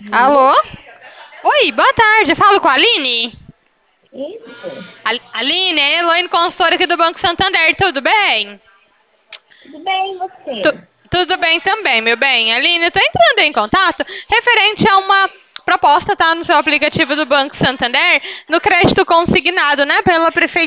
Alô? Oi, boa tarde. Falo com a Aline? Isso. Aline, é a Elaine, consultora aqui do Banco Santander. Tudo bem? Tudo bem, e Tu- você? Tudo bem também, meu bem. Aline, eu tô entrando em contato referente a uma proposta, tá, no seu aplicativo do Banco Santander, no crédito consignado, né, pela prefeitura.